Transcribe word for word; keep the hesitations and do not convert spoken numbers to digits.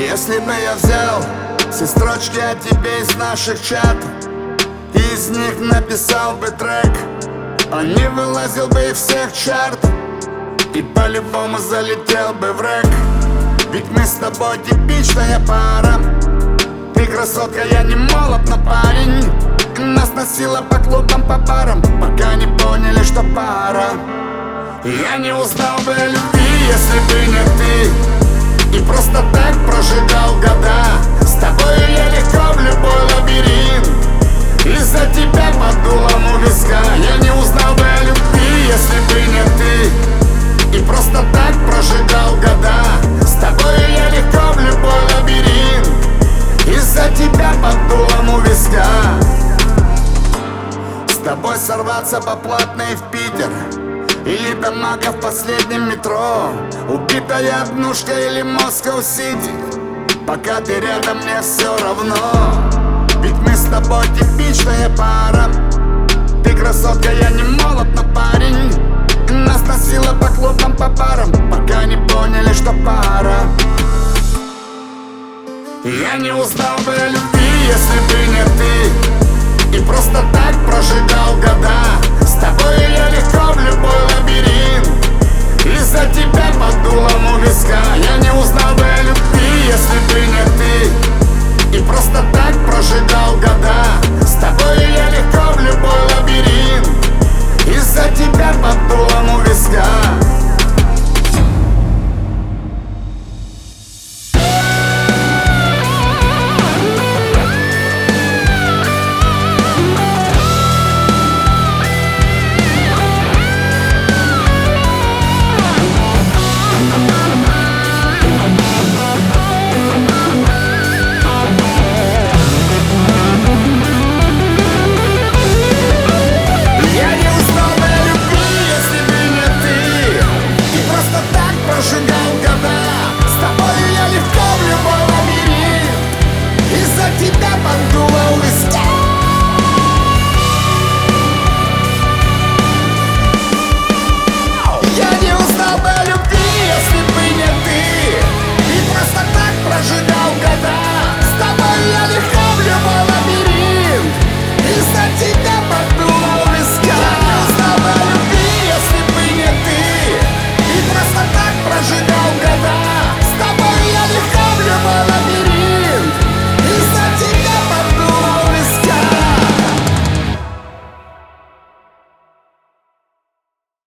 Если бы я взял все строчки о тебе из наших чатов, и из них написал бы трек, он не вылазил бы из всех чартов и по-любому залетел бы в рэк. Ведь мы с тобой типичная пара. Ты красотка, я не молод, но парень. Нас носило по клубам, по барам, пока не поняли, что пара. Я не узнал бы о любви, если бы не ты, и просто так прожигал года. С тобой я легко в любой лабиринт, из-за тебя под дулом у виска. Я не узнал бы о любви, если бы не ты, и просто так прожигал года. С тобой я легко в любой лабиринт, из-за тебя под дулом у виска. С тобой сорваться по платной в Питер, или до Мака в последнем метро, убитая однушка или Москва-Сити. Пока ты рядом, мне все равно. Ведь мы с тобой типичная пара. Ты красотка, я не молод, но парень. Нас носило по клубам, по барам, пока не поняли, что пара. Я не узнал бы о любви,